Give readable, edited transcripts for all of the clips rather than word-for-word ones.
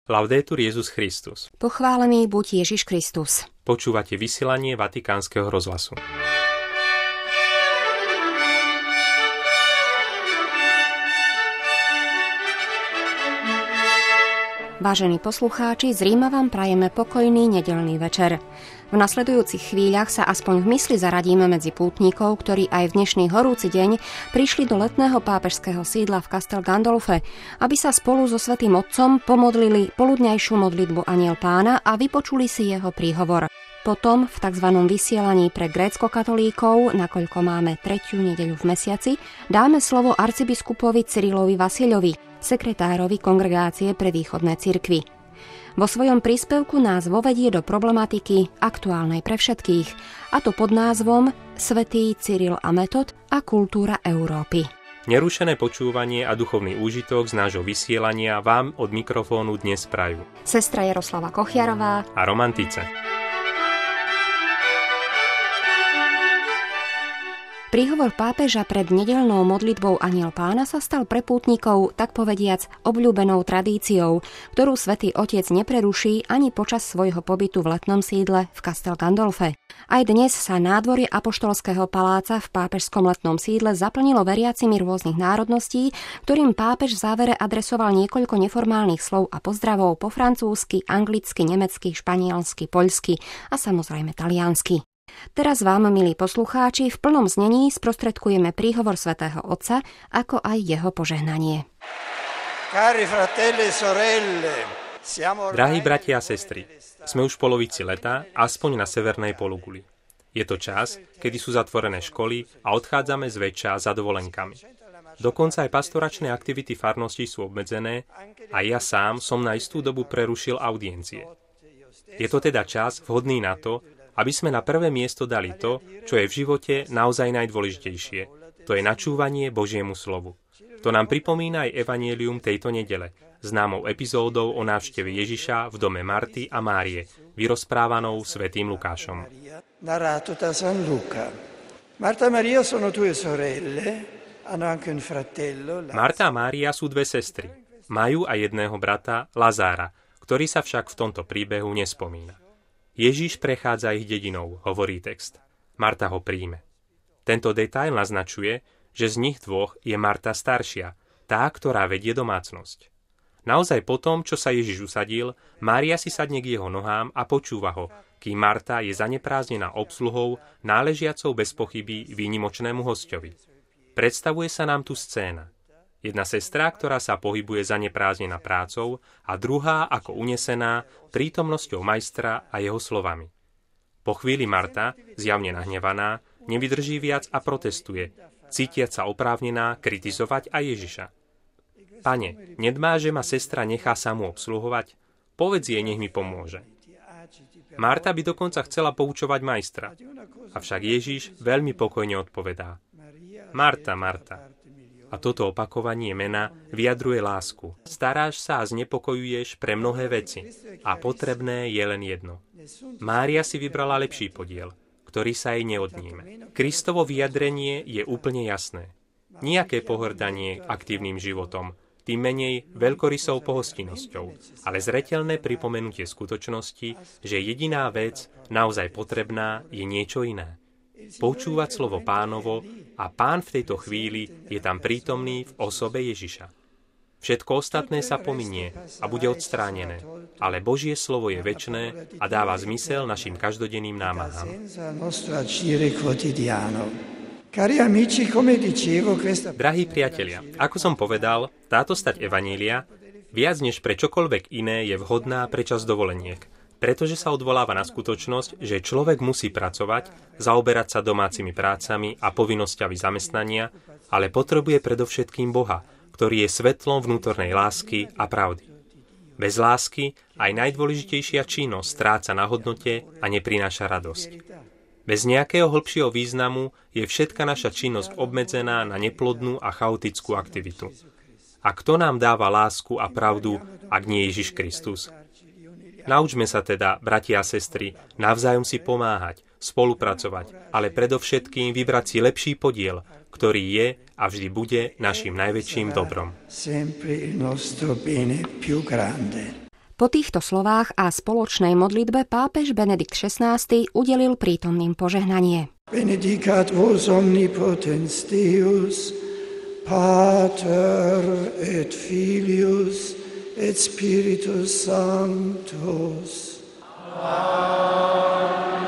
Laudetur Jesus Christus. Pochválený buď Ježiš Kristus. Počúvate vysielanie Vatikánskeho rozhlasu. Vážení poslucháči, z Ríma vám prajeme pokojný nedeľný večer. V nasledujúcich chvíľach sa aspoň v mysli zaradíme medzi pútnikov, ktorí aj v dnešný horúci deň prišli do letného pápežského sídla v Castel Gandolfe, aby sa spolu so Svätým Otcom pomodlili poludňajšiu modlitbu Anjel Pána a vypočuli si jeho príhovor. Potom v tzv. Vysielaní pre grécko-katolíkov, nakoľko máme 3. nedeľu v mesiaci, dáme slovo arcibiskupovi Cyrilovi Vasiľovi, sekretárovi Kongregácie pre východné cirkvi. Vo svojom príspevku nás vovedie do problematiky aktuálnej pre všetkých, a to pod názvom Svätý Cyril a Metod a kultúra Európy. Nerušené počúvanie a duchovný úžitok z nášho vysielania vám od mikrofónu dnes prajú sestra Jaroslava Kochiarová a Romantice. Príhovor pápeža pred nedeľnou modlitbou Anjel Pána sa stal pre pútnikov, tak povediac, obľúbenou tradíciou, ktorú Svätý Otec nepreruší ani počas svojho pobytu v letnom sídle v Castel Gandolfe. Aj dnes sa nádvorie apoštolského paláca v pápežskom letnom sídle zaplnilo veriacimi rôznych národností, ktorým pápež v závere adresoval niekoľko neformálnych slov a pozdravov po francúzsky, anglicky, nemecky, španielsky, poľsky a samozrejme taliansky. Teraz vám, milí poslucháči, v plnom znení sprostredkujeme príhovor svätého Otca, ako aj jeho požehnanie. Drahí bratia a sestry, sme už v polovici leta, aspoň na severnej pologuli. Je to čas, kedy sú zatvorené školy a odchádzame zväčša za dovolenkami. Dokonca aj pastoračné aktivity farnosti sú obmedzené a ja sám som na istú dobu prerušil audiencie. Je to teda čas vhodný na to, aby sme na prvé miesto dali to, čo je v živote naozaj najdôležitejšie. To je načúvanie Božiemu slovu. To nám pripomína aj evanjelium tejto nedele, známou epizódou o návšteve Ježiša v dome Marty a Márie, vyrozprávanou svätým Lukášom. Marta a Mária sú dve sestry. Majú aj jedného brata, Lazára, ktorý sa však v tomto príbehu nespomína. Ježiš prechádza ich dedinou, hovorí text. Marta ho príjme. Tento detail naznačuje, že z nich dvoch je Marta staršia, tá, ktorá vedie domácnosť. Naozaj po tom, čo sa Ježiš usadil, Mária si sadne k jeho nohám a počúva ho, kým Marta je zaneprázdnená obsluhou, náležiacou bez pochyby výnimočnému hosťovi. Predstavuje sa nám tu scéna. Jedna sestra, ktorá sa pohybuje zaneprázdnená prácou a druhá ako unesená prítomnosťou majstra a jeho slovami. Po chvíli Marta, zjavne nahnevaná, nevydrží viac a protestuje, cítiac sa oprávnená kritizovať aj Ježiša. Pane, nedbá, že ma sestra nechá samú obsluhovať? Povedz jej, nech mi pomôže. Marta by dokonca chcela poučovať majstra, avšak Ježiš veľmi pokojne odpovedá. Marta, Marta. A toto opakovanie mena vyjadruje lásku. Staráš sa a znepokojuješ pre mnohé veci a potrebné je len jedno. Mária si vybrala lepší podiel, ktorý sa jej neodníme. Kristovo vyjadrenie je úplne jasné. Nijaké pohŕdanie aktívnym životom, tým menej veľkorysou pohostinnosťou, ale zreteľné pripomenutie skutočnosti, že jediná vec, naozaj potrebná, je niečo iné. Počúvať slovo Pánovo a Pán v tejto chvíli je tam prítomný v osobe Ježiša. Všetko ostatné sa pominie a bude odstránené, ale Božie slovo je večné a dáva zmysel našim každodenným námahám. Drahí priatelia, ako som povedal, táto stať evanjelia, viac než pre čokoľvek iné, je vhodná pre čas dovoleniek, pretože sa odvoláva na skutočnosť, že človek musí pracovať, zaoberať sa domácimi prácami a povinnosťami zamestnania, ale potrebuje predovšetkým Boha, ktorý je svetlom vnútornej lásky a pravdy. Bez lásky aj najdôležitejšia činnosť stráca na hodnote a neprináša radosť. Bez nejakého hlbšieho významu je všetka naša činnosť obmedzená na neplodnú a chaotickú aktivitu. A kto nám dáva lásku a pravdu, ak nie Ježiš Kristus? Naučme sa teda, bratia a sestry, navzájom si pomáhať, spolupracovať, ale predovšetkým vybrať si lepší podiel, ktorý je a vždy bude našim najväčším dobrom. Po týchto slovách a spoločnej modlitbe pápež Benedikt XVI udelil prítomným požehnanie. Benedicat vos omnipotens Deus, Pater et Filius et Spiritus Sanctus. Amen.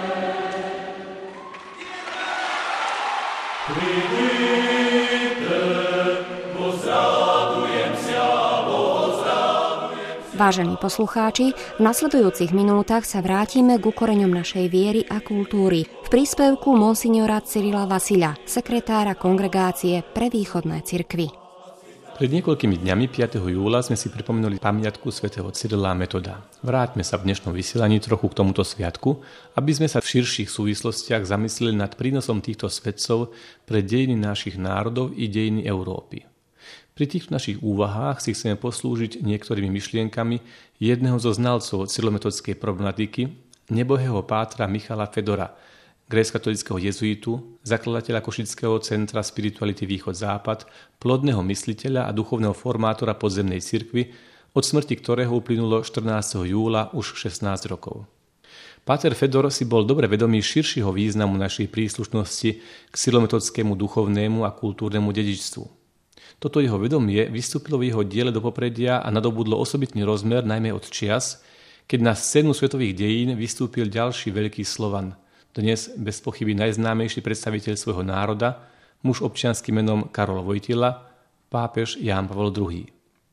Vážení poslucháči, v nasledujúcich minútach sa vrátime ku koreňom našej viery a kultúry v príspevku monsignora Cyrila Vasila, sekretára Kongregácie pre východné cirkvi. Pred niekoľkými dňami 5. júla sme si pripomenuli pamiatku svätého Cyrila a Metoda. Vráťme sa v dnešnom vysielaní trochu k tomuto sviatku, aby sme sa v širších súvislostiach zamysleli nad prínosom týchto svätcov pre dejiny našich národov i dejiny Európy. Pri týchto našich úvahách si chceme poslúžiť niektorými myšlienkami jedného zo znalcov cyrilometodskej problematiky, nebohého pátra Michala Fedora, gréckokatolického jezuitu, zakladateľa Košického centra spirituality Východ-Západ, plodného mysliteľa a duchovného formátora podzemnej cirkvi, od smrti ktorého uplynulo 14. júla už 16 rokov. Páter Fedor si bol dobre vedomý širšieho významu našej príslušnosti k cyrilometodskému duchovnému a kultúrnemu dedičstvu. Toto jeho vedomie vystúpilo v jeho diele do popredia a nadobudlo osobitný rozmer najmä od čias, keď na scénu svetových dejín vystúpil ďalší veľký Slovan, dnes bez pochyby najznámejší predstaviteľ svojho národa, muž občianskym menom Karol Wojtyla, pápež Ján Pavol II.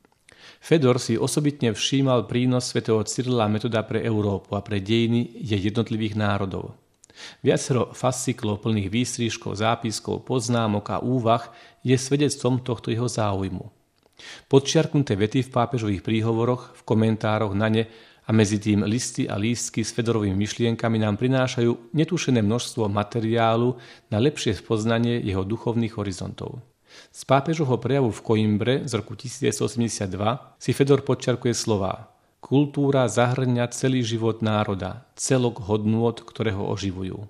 Fedor si osobitne všímal prínos svätého Cyrila a Metoda pre Európu a pre dejiny jej jednotlivých národov. Viacero fasciklov plných výstrižkov, zápiskov, poznámok a úvah je svedectvom tohto jeho záujmu. Podčiarknuté vety v pápežových príhovoroch, v komentároch na ne a medzi tým listy a lístky s Fedorovými myšlienkami nám prinášajú netušené množstvo materiálu na lepšie spoznanie jeho duchovných horizontov. Z pápežovho prejavu v Coimbre z roku 1982 si Fedor podčiarkuje slová: kultúra zahŕňa celý život národa, celok hodnôt, ktoré ho oživujú.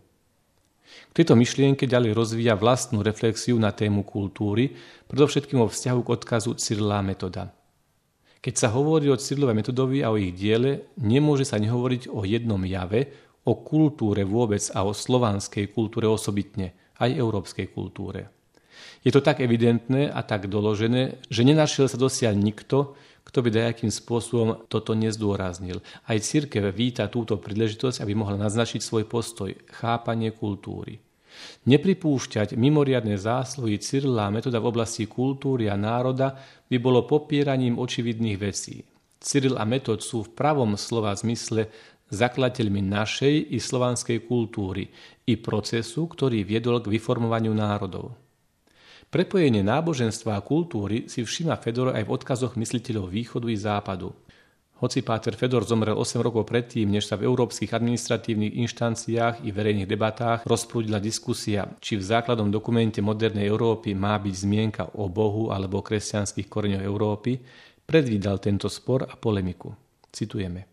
K tejto myšlienke ďalej rozvíja vlastnú reflexiu na tému kultúry, predovšetkým vo vzťahu k odkazu Cyrila a Metoda. Keď sa hovorí o Cyrilovi a Metodovi a o ich diele, nemôže sa nehovoriť o jednom jave, o kultúre vôbec a o slovanskej kultúre osobitne, aj európskej kultúre. Je to tak evidentné a tak doložené, že nenašiel sa dosiaľ nikto, kto by nejakým spôsobom toto nezdôraznil. Aj cirkev víta túto príležitosť, aby mohla naznačiť svoj postoj, chápanie kultúry. Nepripúšťať mimoriadne zásluhy Cyrila a Metoda v oblasti kultúry a národa by bolo popieraním očividných vecí. Cyril a Metod sú v pravom slova zmysle zakladateľmi našej i slovanskej kultúry i procesu, ktorý viedol k vyformovaniu národov. Prepojenie náboženstva a kultúry si všíma Fedor aj v odkazoch mysliteľov východu i západu. Hoci páter Fedor zomrel 8 rokov predtým, než sa v európskych administratívnych inštanciách i verejných debatách rozprúdila diskusia, či v základnom dokumente modernej Európy má byť zmienka o Bohu alebo o kresťanských koreňoch Európy, predvídal tento spor a polemiku. Citujeme: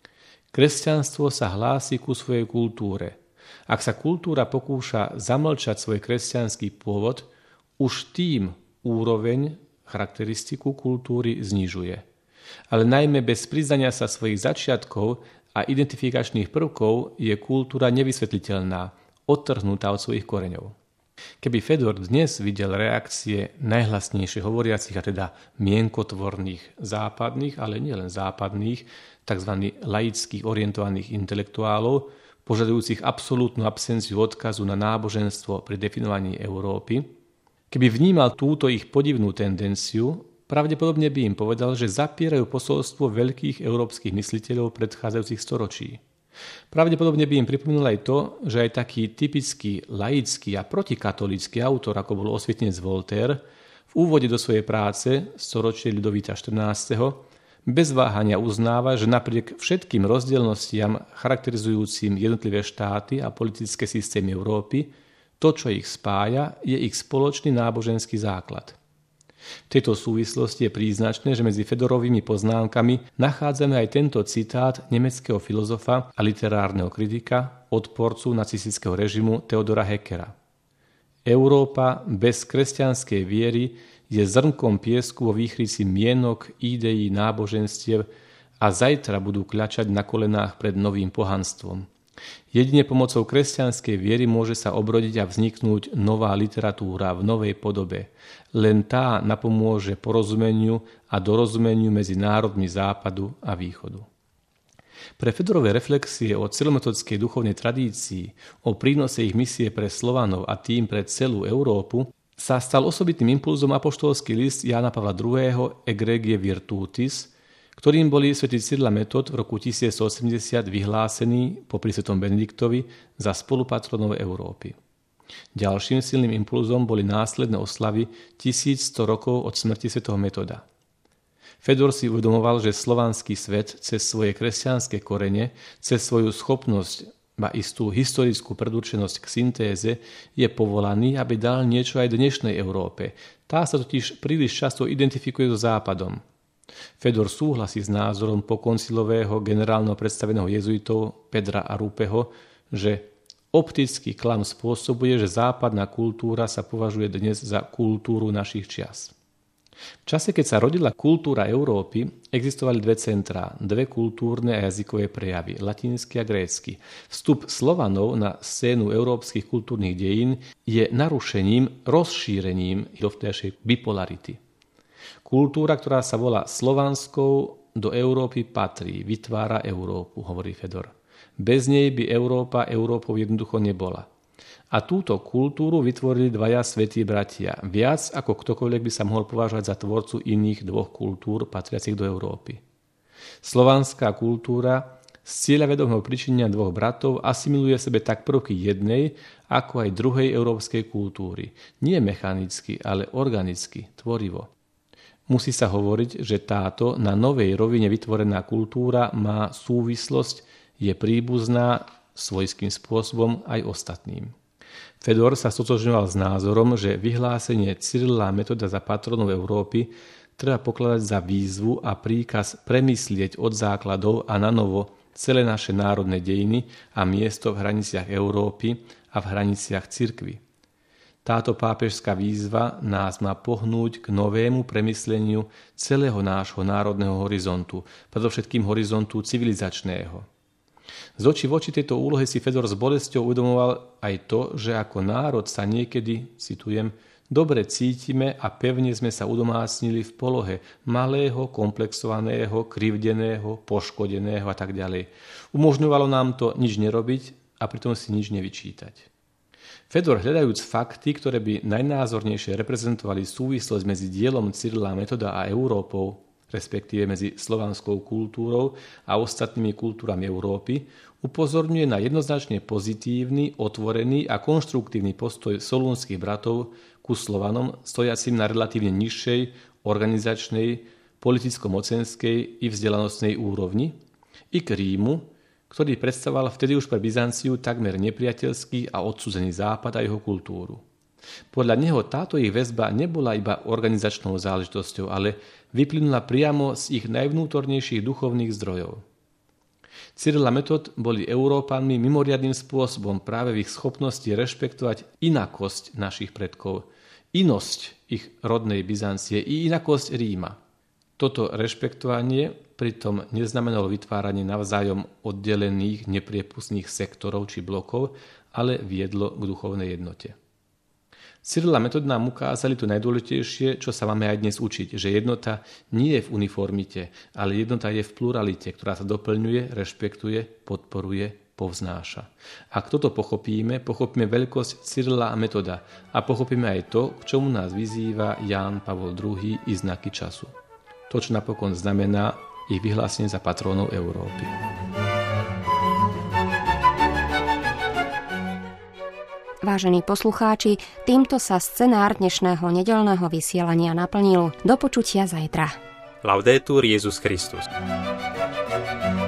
Kresťanstvo sa hlási ku svojej kultúre. Ak sa kultúra pokúša zamlčať svoj kresťanský pôvod, už tým úroveň, charakteristiku kultúry znižuje. Ale najmä bez priznania sa svojich začiatkov a identifikačných prvkov je kultúra nevysvetliteľná, odtrhnutá od svojich koreňov. Keby Fedor dnes videl reakcie najhlasnejšie hovoriacich, a teda mienkotvorných západných, ale nielen západných, tzv. Laických orientovaných intelektuálov, požadujúcich absolútnu absenciu odkazu na náboženstvo pri definovaní Európy, keby vnímal túto ich podivnú tendenciu, pravdepodobne by im povedal, že zapierajú posolstvo veľkých európskych mysliteľov predchádzajúcich storočí. Pravdepodobne by im pripomenul aj to, že aj taký typický laický a protikatolícky autor, ako bol osvietenec Voltaire, v úvode do svojej práce storočie Ľudovíta XIV. Bez váhania uznáva, že napriek všetkým rozdielnostiam charakterizujúcim jednotlivé štáty a politické systémy Európy, to, čo ich spája, je ich spoločný náboženský základ. V tejto súvislosti je príznačné, že medzi Fedorovými poznámkami nachádzame aj tento citát nemeckého filozofa a literárneho kritika, odporcu nacistického režimu Theodora Heckera. Európa bez kresťanskej viery je zrnkom piesku vo výchrici mienok, ideí, náboženstiev a zajtra budú kľačať na kolenách pred novým pohanstvom. Jedine pomocou kresťanskej viery môže sa obrodiť a vzniknúť nová literatúra v novej podobe. Len tá napomôže porozumeniu a dorozumeniu medzi národmi západu a východu. Pre Fedorové reflexie o celometodskej duchovnej tradícii, o prínose ich misie pre Slovanov a tým pre celú Európu, sa stal osobitným impulzom apoštolský list Jána Pavla II. Egregie Virtutis, ktorým boli svätý Cyril a Metod v roku 1180 vyhlásení popri svätom Benediktovi za spolupatronov Európy. Ďalším silným impulzom boli následné oslavy 1100 rokov od smrti svätého Metoda. Fedor si uvedomoval, že slovanský svet cez svoje kresťanské korene, cez svoju schopnosť a istú historickú predurčenosť k syntéze je povolaný, aby dal niečo aj dnešnej Európe. Tá sa totiž príliš často identifikuje so Západom. Fedor súhlasí s názorom pokoncilového generálneho predstaveného jezuitov Pedra a Rupeho, že optický klam spôsobuje, že západná kultúra sa považuje dnes za kultúru našich čias. V čase, keď sa rodila kultúra Európy, existovali dve centrá, dve kultúrne a jazykové prejavy, latínsky a grécky. Vstup Slovanov na scénu európskych kultúrnych dejín je narušením, rozšírením dovtedajšej bipolarity. Kultúra, ktorá sa volá slovanskou, do Európy patrí, vytvára Európu, hovorí Fedor. Bez nej by Európa Európou jednoducho nebola. A túto kultúru vytvorili dvaja svätí bratia, viac ako ktokoľvek by sa mohol považovať za tvorcu iných dvoch kultúr patriacich do Európy. Slovanská kultúra z cieľavedomého pričinenia dvoch bratov asimiluje sebe tak prvky jednej, ako aj druhej európskej kultúry. Nie mechanicky, ale organicky, tvorivo. Musí sa hovoriť, že táto na novej rovine vytvorená kultúra má súvislosť, je príbuzná svojským spôsobom aj ostatným. Fedor sa stotožňoval s názorom, že vyhlásenie Cyrila a Metoda za patronov Európy treba pokladať za výzvu a príkaz premyslieť od základov a nanovo celé naše národné dejiny a miesto v hraniciach Európy a v hraniciach cirkvi. Táto pápežská výzva nás má pohnúť k novému premysleniu celého nášho národného horizontu, predovšetkým horizontu civilizačného. Z očí v oči tejto úlohy si Fedor s bolesťou uvedomoval aj to, že ako národ sa niekedy, citujem, dobre cítime a pevne sme sa udomácnili v polohe malého, komplexovaného, krivdeného, poškodeného a tak ďalej. Umožňovalo nám to nič nerobiť a pritom si nič nevyčítať. Fedor, hľadajúc fakty, ktoré by najnázornejšie reprezentovali súvislosť medzi dielom Cyrila a Metoda a Európou, respektíve medzi slovanskou kultúrou a ostatnými kultúrami Európy, upozorňuje na jednoznačne pozitívny, otvorený a konštruktívny postoj solúnskych bratov ku Slovanom, stojacim na relatívne nižšej organizačnej, politicko-mocenskej i vzdelanostnej úrovni, i k Rímu, ktorý predstavoval vtedy už pre Byzanciu takmer nepriateľský a odsúdený Západ a jeho kultúru. Podľa neho táto ich väzba nebola iba organizačnou záležitosťou, ale vyplynula priamo z ich najvnútornejších duchovných zdrojov. Cyril a Metod boli Európanmi mimoriadnym spôsobom práve v ich schopnosti rešpektovať inakosť našich predkov, inosť ich rodnej Byzancie i inakosť Ríma. Toto rešpektovanie pritom neznamenalo vytváranie navzájom oddelených nepriepustných sektorov či blokov, ale viedlo k duchovnej jednote. Cyril a Metod nám ukázali to najdôležitejšie, čo sa máme aj dnes učiť, že jednota nie je v uniformite, ale jednota je v pluralite, ktorá sa doplňuje, rešpektuje, podporuje, povznáša. Ak toto pochopíme veľkosť Cyrila a Metoda a pochopíme aj to, k čomu nás vyzýva Ján Pavol II i znaky času. To, čo napokon znamená ich vyhlásenie za patrónov Európy. Vážení poslucháči, týmto sa scenár dnešného nedeľného vysielania naplnil. Do počutia zajtra. Laudetur Jesus Christus.